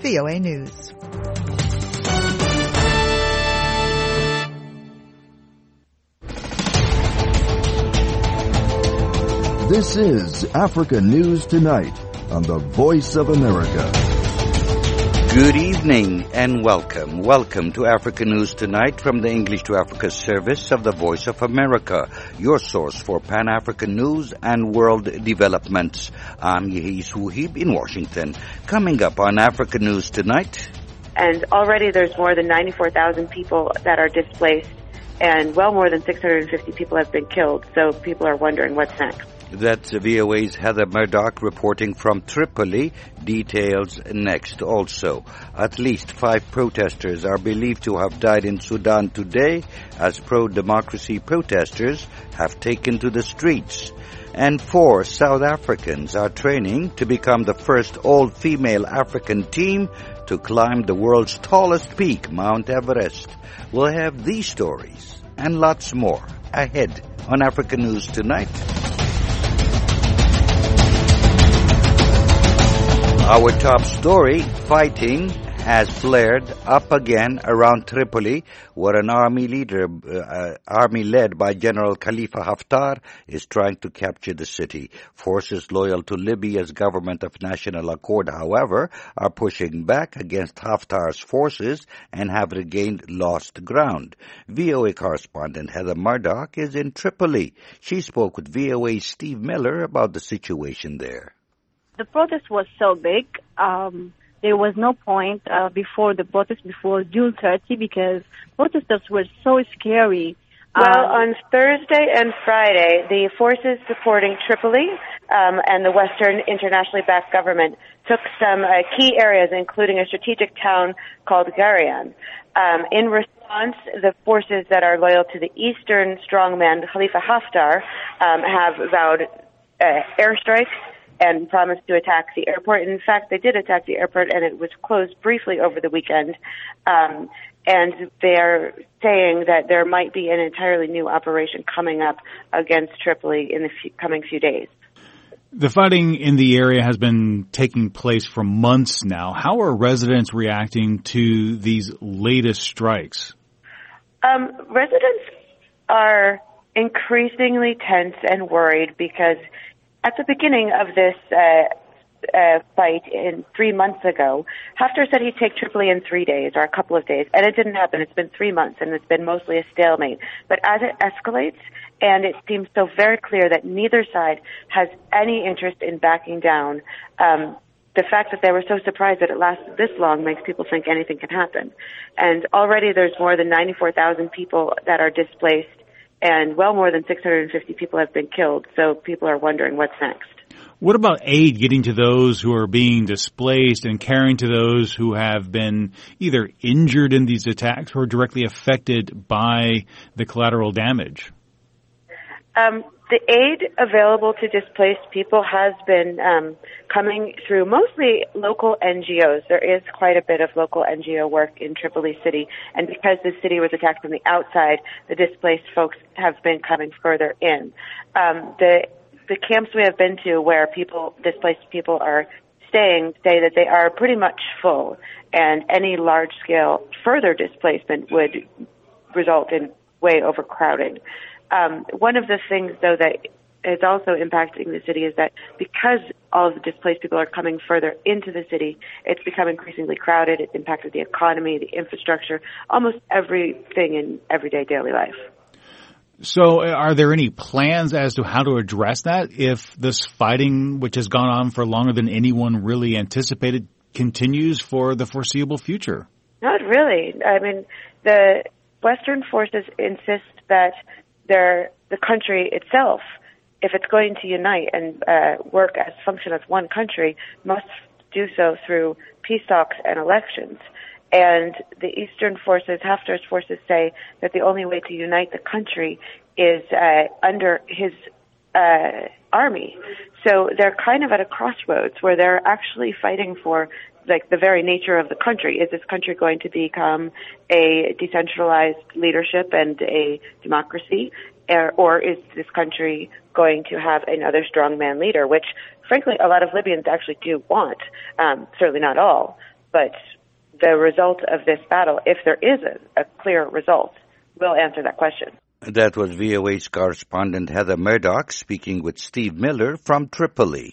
VOA News. This is Africa News Tonight on the Voice of America. Good evening and welcome. Welcome to Africa News Tonight from the English to Africa service of the Voice of America, your source for Pan-African news and world developments. I'm Yehi Suhib in Washington. Coming up on Africa News Tonight. And already there's more than 94,000 people that are displaced, and well more than 650 people have been killed, so people are wondering what's next. That's VOA's Heather Murdoch reporting from Tripoli. Details next also. At least 5 protesters are believed to have died in Sudan today as pro-democracy protesters have taken to the streets. And 4 South Africans are training to become the first all-female African team to climb the world's tallest peak, Mount Everest. We'll have these stories and lots more ahead on Africa News Tonight. Our top story, fighting has flared up again around Tripoli, where an army led by General Khalifa Haftar is trying to capture the city. Forces loyal to Libya's government of national accord, however, are pushing back against Haftar's forces and have regained lost ground. VOA correspondent Heather Murdoch is in Tripoli. She spoke with VOA's Steve Miller about the situation there. The protest was so big, there was no point before the protest, before June 30, because protesters were so scary. Well, on Thursday and Friday, the forces supporting Tripoli and the Western internationally backed government took some key areas, including a strategic town called Garian. In response, the forces that are loyal to the Eastern strongman Khalifa Haftar have vowed airstrikes and promised to attack the airport. In fact, they did attack the airport, and it was closed briefly over the weekend. And they're saying that there might be an entirely new operation coming up against Tripoli in the coming few days. The fighting in the area has been taking place for months now. How are residents reacting to these latest strikes? Residents are increasingly tense and worried because at the beginning of this fight 3 months ago, Haftar said he'd take Tripoli in 3 days or a couple of days, and it didn't happen. It's been 3 months, and it's been mostly a stalemate. But as it escalates, and it seems so very clear that neither side has any interest in backing down, the fact that they were so surprised that it lasted this long makes people think anything can happen. And already there's more than 94,000 people that are displaced, and well more than 650 people have been killed, so people are wondering what's next. What about aid getting to those who are being displaced and carrying to those who have been either injured in these attacks or directly affected by the collateral damage? The aid available to displaced people has been coming through mostly local NGOs. There is quite a bit of local NGO work in Tripoli city, and because the city was attacked from the outside, the displaced folks have been coming further in. The camps we have been to where displaced people are staying say that they are pretty much full, and any large-scale further displacement would result in way overcrowding. One of the things, though, that is also impacting the city is that because all of the displaced people are coming further into the city, it's become increasingly crowded. It's impacted the economy, the infrastructure, almost everything in everyday daily life. So are there any plans as to how to address that if this fighting, which has gone on for longer than anyone really anticipated, continues for the foreseeable future? Not really. I mean, the Western forces insist that the country itself, if it's going to unite and work as function as one country, must do so through peace talks and elections. And the Eastern forces, Haftar's forces, say that the only way to unite the country is under his army. So they're kind of at a crossroads where they're actually fighting for like the very nature of the country. Is this country going to become a decentralized leadership and a democracy, or is this country going to have another strongman leader, which, frankly, a lot of Libyans actually do want, certainly not all. But the result of this battle, if there is a clear result, will answer that question. That was VOA's correspondent Heather Murdoch speaking with Steve Miller from Tripoli.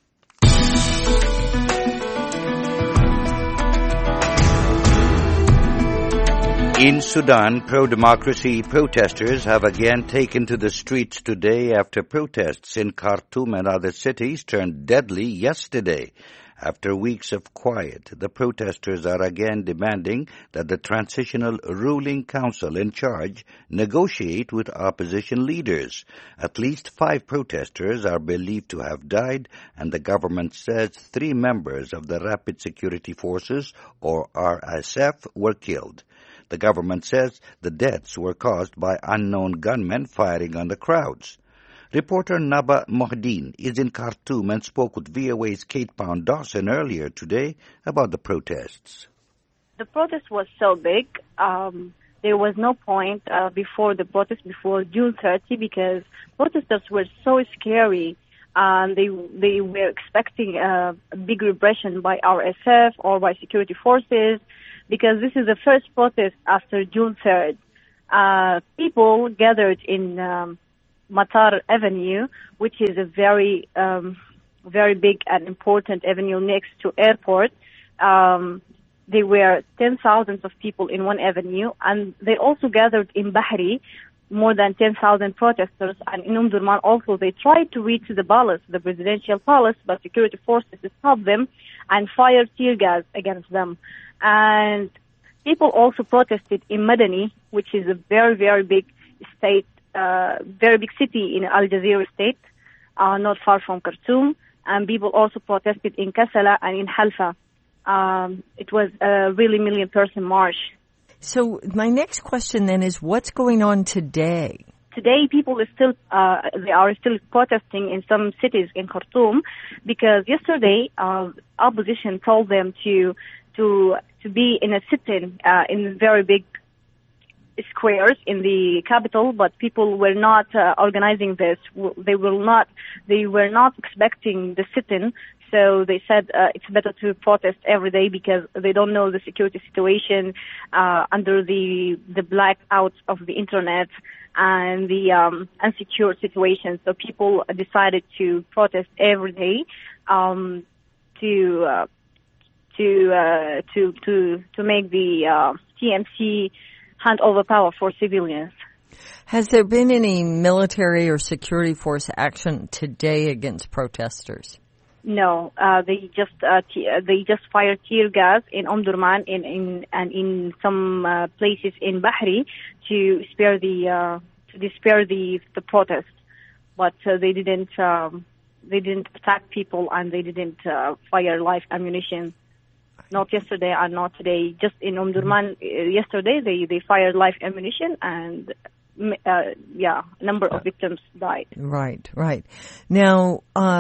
In Sudan, pro-democracy protesters have again taken to the streets today after protests in Khartoum and other cities turned deadly yesterday. After weeks of quiet, the protesters are again demanding that the transitional ruling council in charge negotiate with opposition leaders. At least 5 protesters are believed to have died, and the government says 3 members of the Rapid Security Forces, or RSF, were killed. The government says the deaths were caused by unknown gunmen firing on the crowds. Reporter Naba Mohdin is in Khartoum and spoke with VOA's Kate Pound-Dawson earlier today about the protests. The protest was so big, there was no point before the protest, before June 30, because protesters were so scary. They were expecting a big repression by RSF or by security forces, because this is the first protest after June 3rd. People gathered in Matar Avenue, which is a very big and important avenue next to airport. There were 10,000 of people in one avenue, and they also gathered in Bahri, more than 10,000 protesters, and in Durman also. They tried to reach the palace, the presidential palace, but security forces stopped them and fired tear gas against them. And people also protested in Madani, which is a very, very big state, very big city in Al Jazeera state, not far from Khartoum. And people also protested in Kassala and in Halfa. It was a really million-person march. So my next question then is, what's going on today? Today, people are still protesting in some cities in Khartoum, because yesterday, opposition told them to be in a sit-in in very big squares in the capital, but people were not organizing this. They were not expecting the sit-in, so they said it's better to protest every day because they don't know the security situation under the blackouts of the internet and the insecure situation. So people decided to protest every day to make the TMC hand over power for civilians. Has there been any military or security force action today against protesters? No, they just fired tear gas in Durman and in some places in Bahri to spare the protest, but they didn't attack people, and they didn't fire live ammunition. Not yesterday and not today. Just in Durman yesterday, they fired live ammunition, and number of victims died. Right. Now,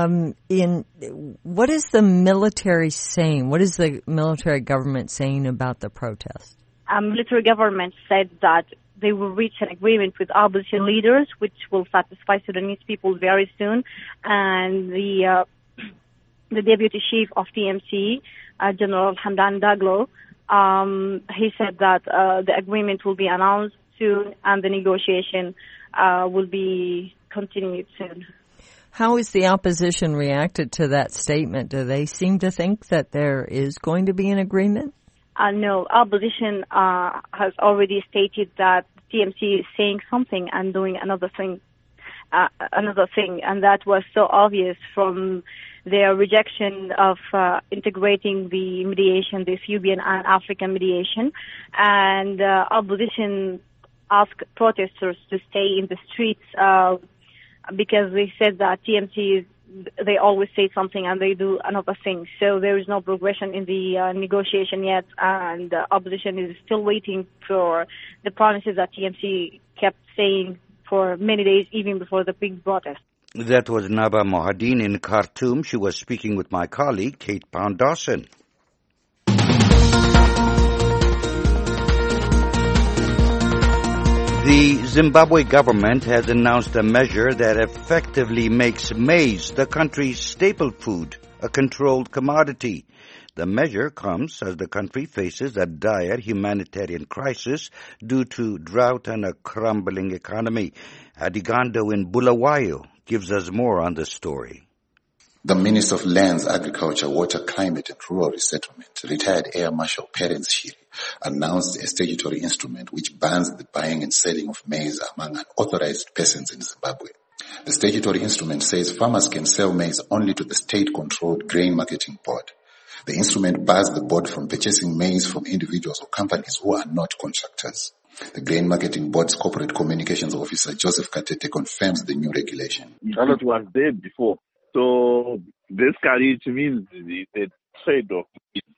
what is the military saying? What is the military government saying about the protest? Military government said that they will reach an agreement with opposition leaders, which will satisfy Sudanese people very soon. And the deputy chief of TMC, General Hamdan Daglo, he said that the agreement will be announced soon and the negotiation will be continued soon. How has the opposition reacted to that statement? Do they seem to think that there is going to be an agreement? No, opposition has already stated that TMC is saying something and doing another thing, and that was so obvious from their rejection of integrating the mediation, the Ethiopian and African mediation. And opposition asked protesters to stay in the streets because they said that TMC they always say something and they do another thing. So there is no progression in the negotiation yet, and the opposition is still waiting for the promises that TMC kept saying for many days, even before the big protest. That was Naba Mohdin in Khartoum. She was speaking with my colleague, Kate Pound-Dawson. The Zimbabwe government has announced a measure that effectively makes maize the country's staple food, a controlled commodity. The measure comes as the country faces a dire humanitarian crisis due to drought and a crumbling economy. Adigando in Bulawayo gives us more on the story. The Minister of Lands, Agriculture, Water, Climate and Rural Resettlement, retired Air Marshal Perence Shiri, announced a statutory instrument which bans the buying and selling of maize among unauthorized persons in Zimbabwe. The statutory instrument says farmers can sell maize only to the state-controlled Grain Marketing Board. The instrument bars the board from purchasing maize from individuals or companies who are not contractors. The Grain Marketing Board's Corporate Communications Officer, Joseph Katete, confirms the new regulation. It was there before. So basically it means the trade-off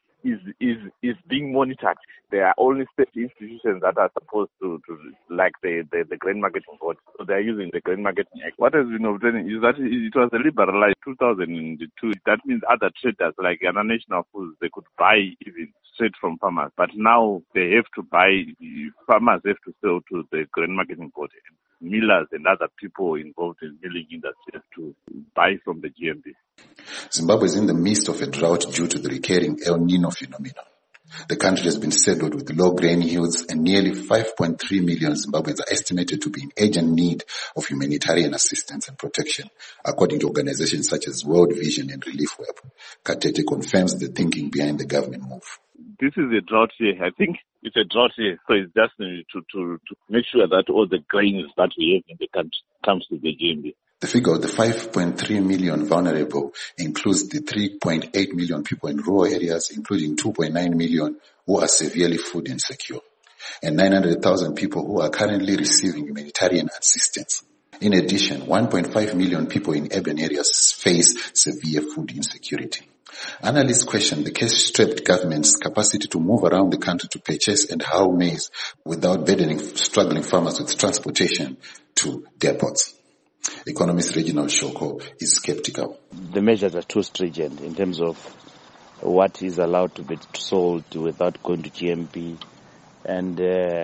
is being monitored. There are only state institutions that are supposed to like the Grain Marketing Board. So they are using the Grain Marketing Act. What has been obtained is that it was liberalized 2002. That means other traders like International Foods, they could buy even straight from farmers. But now they have to buy, farmers have to sell to the Grain Marketing Board. Millers and other people involved in milling industry have to buy from the GMB. Zimbabwe is in the midst of a drought due to the recurring El Nino phenomenon. The country has been saddled with low grain yields and nearly 5.3 million Zimbabweans are estimated to be in urgent need of humanitarian assistance and protection, according to organizations such as World Vision and Relief Web. Katete confirms the thinking behind the government move. This is a drought year. I think it's a drought year, so it's just to make sure that all the grains that we have in the country comes to the GMB. The figure of the 5.3 million vulnerable includes the 3.8 million people in rural areas, including 2.9 million who are severely food insecure, and 900,000 people who are currently receiving humanitarian assistance. In addition, 1.5 million people in urban areas face severe food insecurity. Analysts question the cash-strapped government's capacity to move around the country to purchase and haul maize without burdening struggling farmers with transportation to their ports. Economist Reginald Shoko is skeptical. The measures are too stringent in terms of what is allowed to be sold without going to GMP, and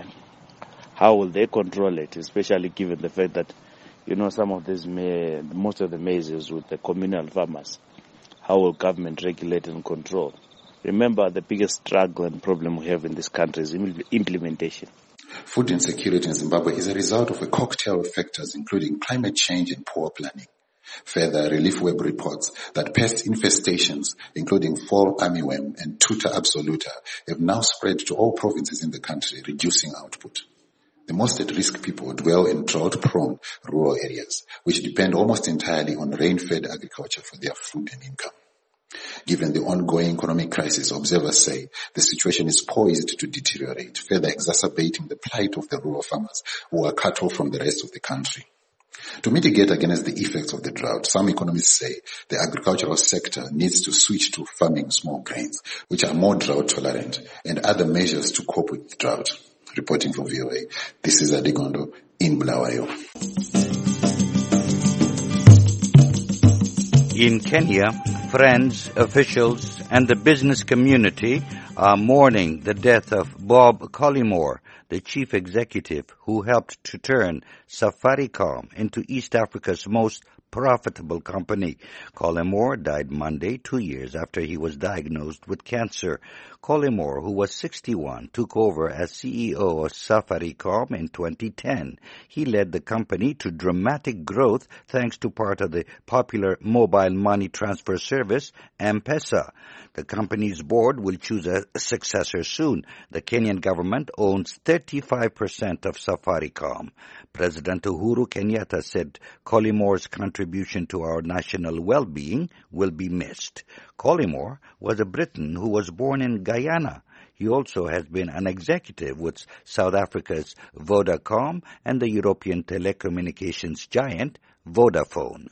how will they control it, especially given the fact that, some of this most of the maize is with the communal farmers. How will government regulate and control? Remember, the biggest struggle and problem we have in this country is implementation. Food insecurity in Zimbabwe is a result of a cocktail of factors, including climate change and poor planning. Further, Relief Web reports that pest infestations, including fall armyworm and tuta absoluta, have now spread to all provinces in the country, reducing output. The most at-risk people dwell in drought-prone rural areas, which depend almost entirely on rain-fed agriculture for their food and income. Given the ongoing economic crisis, observers say the situation is poised to deteriorate, further exacerbating the plight of the rural farmers who are cut off from the rest of the country. To mitigate against the effects of the drought, some economists say the agricultural sector needs to switch to farming small grains, which are more drought tolerant, and other measures to cope with drought. Reporting for VOA, this is Adigondo in Bulawayo. In Kenya, friends, officials, and the business community are mourning the death of Bob Collymore, the chief executive who helped to turn Safaricom into East Africa's most profitable company. Collymore died Monday, 2 years after he was diagnosed with cancer. Collymore, who was 61, took over as CEO of Safaricom in 2010. He led the company to dramatic growth thanks to part of the popular mobile money transfer service, M-Pesa. The company's board will choose a successor soon. The Kenyan government owns 35% of Safaricom. President Uhuru Kenyatta said Collymore's contribution to our national well-being will be missed. Collymore was a Briton who was born in Guyana. He also has been an executive with South Africa's Vodacom and the European telecommunications giant Vodafone.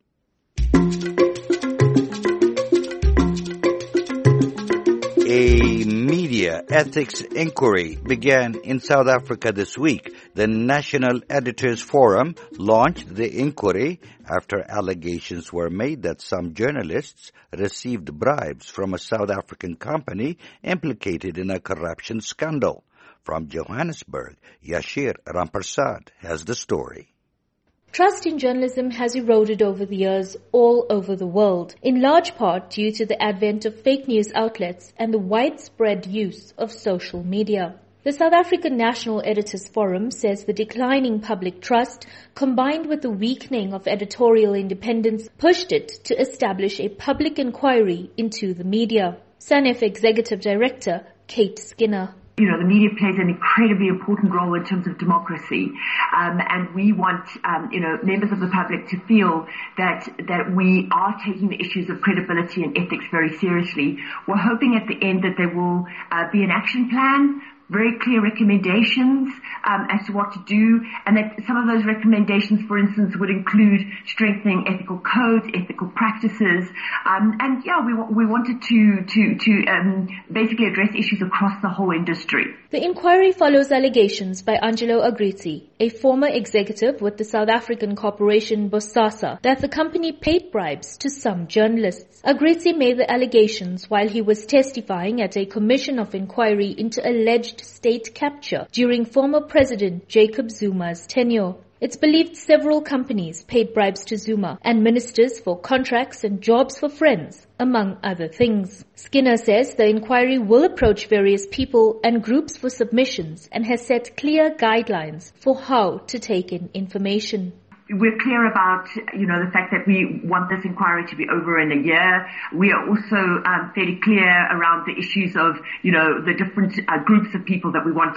A media ethics inquiry began in South Africa this week. The National Editors Forum launched the inquiry after allegations were made that some journalists received bribes from a South African company implicated in a corruption scandal. From Johannesburg, Yashir Rampersad has the story. Trust in journalism has eroded over the years all over the world, in large part due to the advent of fake news outlets and the widespread use of social media. The South African National Editors Forum says the declining public trust, combined with the weakening of editorial independence, pushed it to establish a public inquiry into the media. SANEF Executive Director Kate Skinner. The media plays an incredibly important role in terms of democracy, and we want, members of the public to feel that we are taking the issues of credibility and ethics very seriously. We're hoping at the end that there will be an action plan, very clear recommendations as to what to do, and that some of those recommendations, for instance, would include strengthening ethical codes, ethical practices, we wanted to basically address issues across the whole industry. The inquiry follows allegations by Angelo Agrizzi, a former executive with the South African corporation Bosasa, that the company paid bribes to some journalists. Agrizzi made the allegations while he was testifying at a commission of inquiry into alleged state capture during former President Jacob Zuma's tenure. It's believed several companies paid bribes to Zuma and ministers for contracts and jobs for friends, among other things. Skinner says the inquiry will approach various people and groups for submissions and has set clear guidelines for how to take in information. We're clear about, the fact that we want this inquiry to be over in a year. We are also fairly clear around the issues of, the different groups of people that we want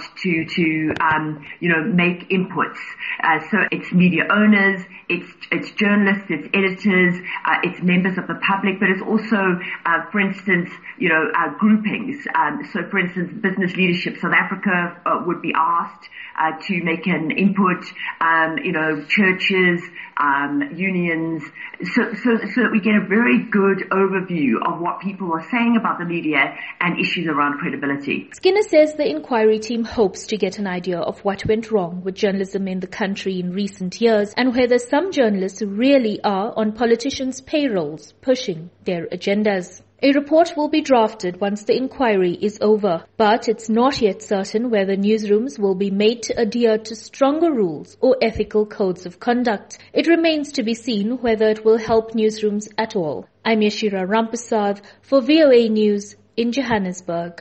to make inputs. So it's media owners, it's journalists, it's editors, it's members of the public, but it's also, for instance, groupings. So for instance, Business Leadership South Africa would be asked to make an input, churches, unions, so that we get a very good overview of what people are saying about the media and issues around credibility. Skinner says the inquiry team hopes to get an idea of what went wrong with journalism in the country in recent years and whether some journalists really are on politicians' payrolls pushing their agendas. A report will be drafted once the inquiry is over, but it's not yet certain whether newsrooms will be made to adhere to stronger rules or ethical codes of conduct. It remains to be seen whether it will help newsrooms at all. I'm Yashira Rampasad for VOA News in Johannesburg.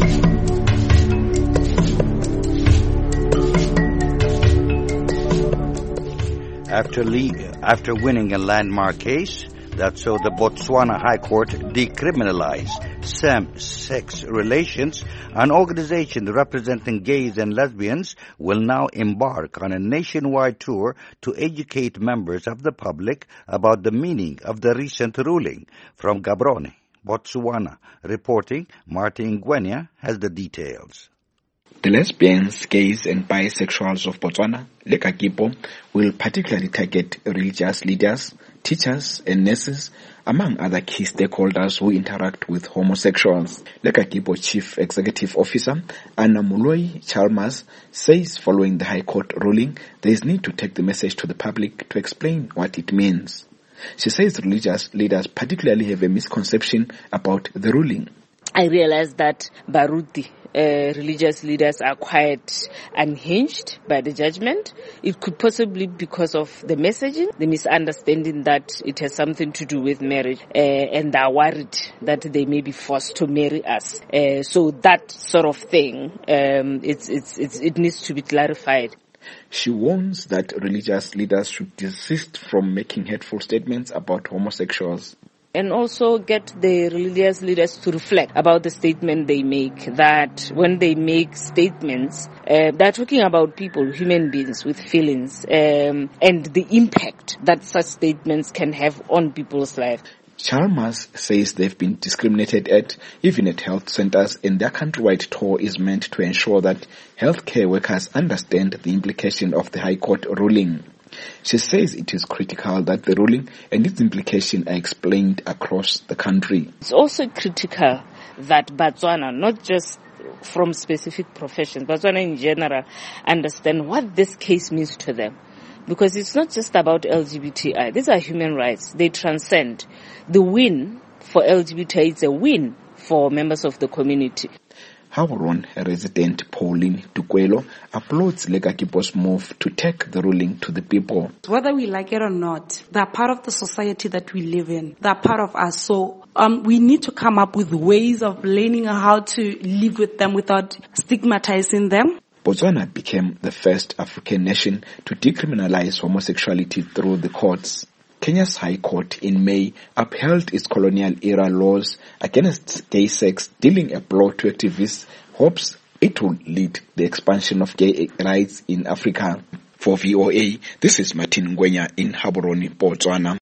After winning a landmark case that saw the Botswana High Court decriminalize same-sex relations, an organization representing gays and lesbians will now embark on a nationwide tour to educate members of the public about the meaning of the recent ruling. From Gaborone, Botswana, reporting Martin Ngwenya has the details. The lesbians, gays and bisexuals of Botswana, Lekakipho, will particularly target religious leaders, teachers and nurses, among other key stakeholders who interact with homosexuals. Lekakipho Chief Executive Officer Anna Moloi Chalmers says following the High Court ruling, there is need to take the message to the public to explain what it means. She says religious leaders particularly have a misconception about the ruling. I realized that Baruti, religious leaders are quite unhinged by the judgment. It could possibly be because of the messaging, the misunderstanding that it has something to do with marriage, and they are worried that they may be forced to marry us. So that sort of thing, it needs to be clarified. She warns that religious leaders should desist from making hateful statements about homosexuals. And also get the religious leaders to reflect about the statement they make, that when they make statements, they're talking about people, human beings with feelings, and the impact that such statements can have on people's lives. Chalmers says they've been discriminated at, even at health centers, and their countrywide tour is meant to ensure that healthcare workers understand the implication of the High Court ruling. She says it is critical that the ruling and its implications are explained across the country. It's also critical that Botswana, not just from specific professions, Botswana in general, understand what this case means to them. Because it's not just about LGBTI. These are human rights. They transcend. The win for LGBTI is a win for members of the community. Gaborone resident Pauline Tukwelo applauds Lekakipo's move to take the ruling to the people. Whether we like it or not, they're part of the society that we live in. They're part of us. So we need to come up with ways of learning how to live with them without stigmatizing them. Botswana became the first African nation to decriminalize homosexuality through the courts. Kenya's High Court in May upheld its colonial-era laws against gay sex, dealing a blow to activists, hopes it will lead the expansion of gay rights in Africa. For VOA, this is Martin Ngwenya in Gaborone, Botswana.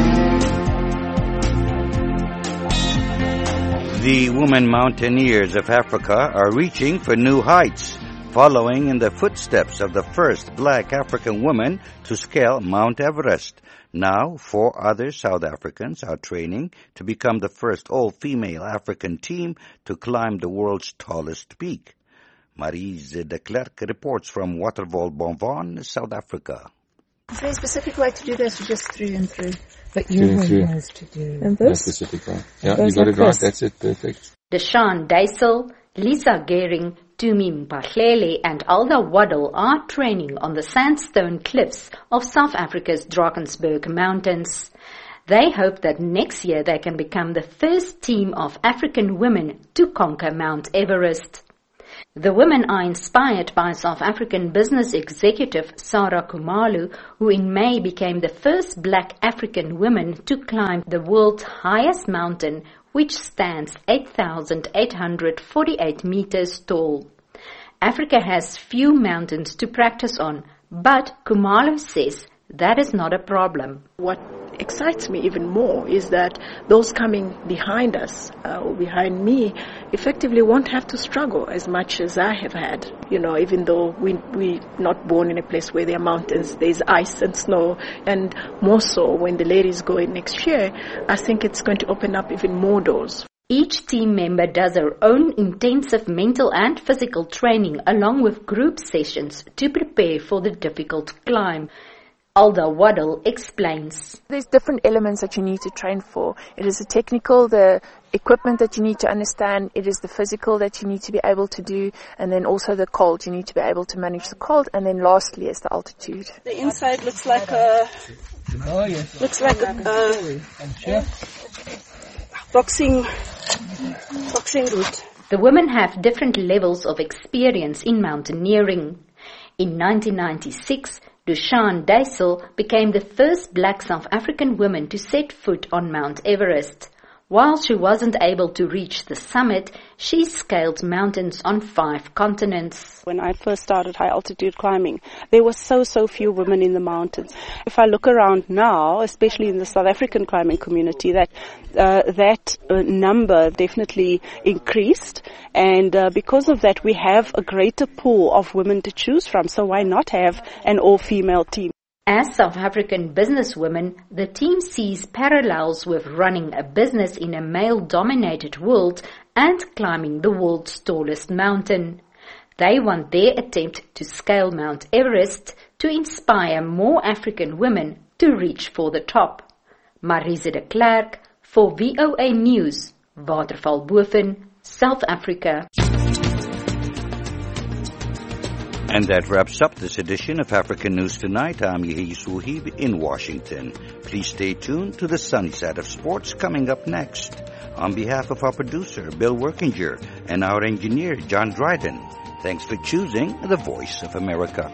The women mountaineers of Africa are reaching for new heights, following in the footsteps of the first black African woman to scale Mount Everest. Now, 4 other South Africans are training to become the first all-female African team to climb the world's tallest peak. Marise de Klerk reports from Waterval, Bonvan, South Africa. Is there a specific way to do this, or just through and through? But your way has to do. And this? Specific way. Yeah, you got it right. That's it. Perfect. Deshaun Dysel, Lisa Gehring, Tumi Mpahlele and Alda Waddle are training on the sandstone cliffs of South Africa's Drakensberg Mountains. They hope that next year they can become the first team of African women to conquer Mount Everest. The women are inspired by South African business executive Sarah Khumalo, who in May became the first black African woman to climb the world's highest mountain, which stands 8,848 meters tall. Africa has few mountains to practice on, but Khumalo says that is not a problem. What excites me even more is that those coming behind us, or behind me, effectively won't have to struggle as much as I have had. You know, even though we're not born in a place where there are mountains, there's ice and snow, and more so when the ladies go in next year, I think it's going to open up even more doors. Each team member does their own intensive mental and physical training along with group sessions to prepare for the difficult climb. Alda Waddle explains. There's different elements that you need to train for. It is the technical, the equipment that you need to understand. It is the physical that you need to be able to do. And then also the cold. You need to be able to manage the cold. And then lastly is the altitude. The inside looks like a boxing route. The women have different levels of experience in mountaineering. In 1996, Deshaun Dysel became the first black South African woman to set foot on Mount Everest. While she wasn't able to reach the summit, she scaled mountains on 5 continents. When I first started high altitude climbing, there were so few women in the mountains. If I look around now, especially in the South African climbing community, that number definitely increased. And because of that, we have a greater pool of women to choose from. So why not have an all-female team? As South African businesswomen, the team sees parallels with running a business in a male-dominated world and climbing the world's tallest mountain. They want their attempt to scale Mount Everest to inspire more African women to reach for the top. Marise de Klerk for VOA News, Waterval-Boven, South Africa. And that wraps up this edition of African News Tonight. I'm Yehi Suhib in Washington. Please stay tuned to the sunny side of sports coming up next. On behalf of our producer, Bill Workinger, and our engineer, John Dryden, thanks for choosing the Voice of America.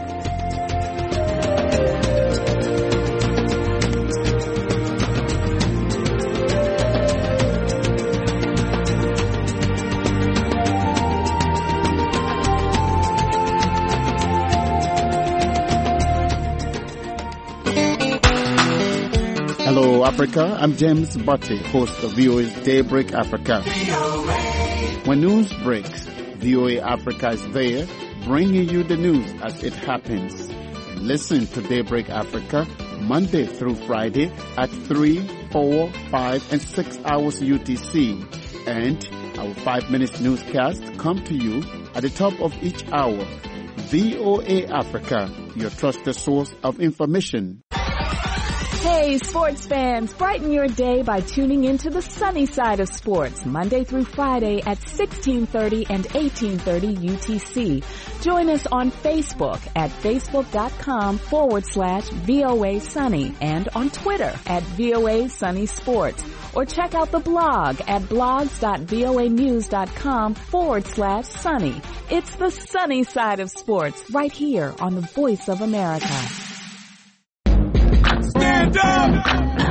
Hello, Africa. I'm James Butte, host of VOA's Daybreak Africa. When news breaks, VOA Africa is there, bringing you the news as it happens. Listen to Daybreak Africa Monday through Friday at 3, 4, 5, and 6 hours UTC. And our 5-minute newscast come to you at the top of each hour. VOA Africa, your trusted source of information. Hey, sports fans, brighten your day by tuning into the sunny side of sports, Monday through Friday at 1630 and 1830 UTC. Join us on Facebook at facebook.com/VOA Sunny and on Twitter at VOA Sunny Sports. Or check out the blog at blogs.voanews.com/sunny. It's the sunny side of sports right here on the Voice of America. Stand up!